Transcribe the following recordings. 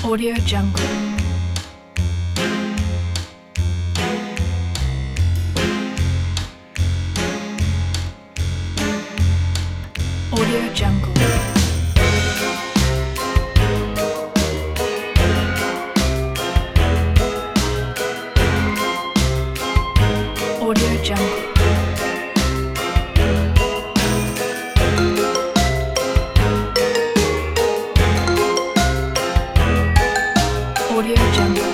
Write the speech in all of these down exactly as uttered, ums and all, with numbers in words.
Audio Jungle. Audio Jungle. Audio Jungle. Audio Jungle.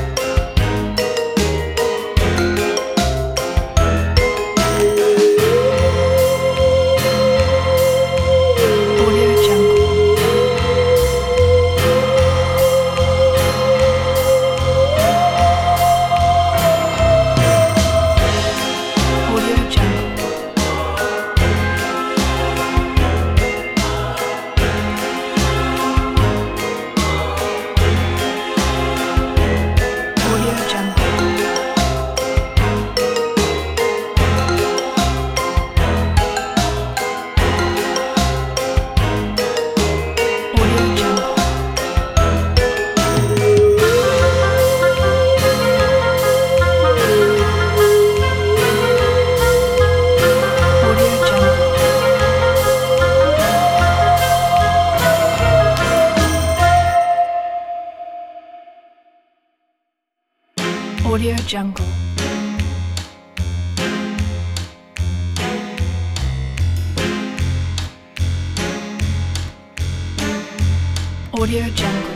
Audio Jungle. Audio Jungle. Audio Jungle. Audio Jungle. Audio Jungle. Audio Jungle. Audio Jungle.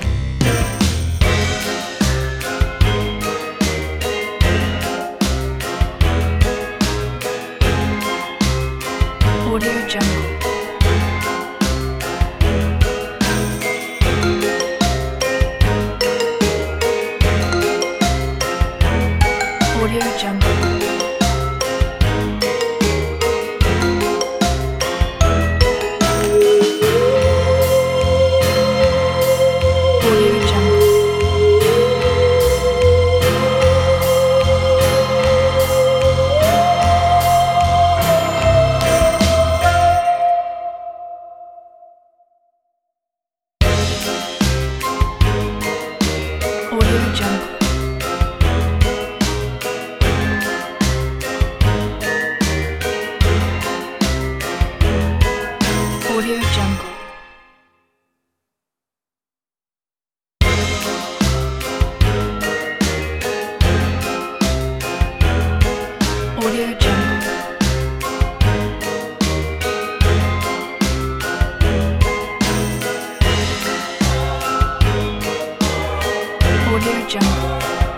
Audio Jungle. Audio Jungle. Audio Jungle. Audio Jungle. Audio Jungle. Audio Jungle. Audio Jungle.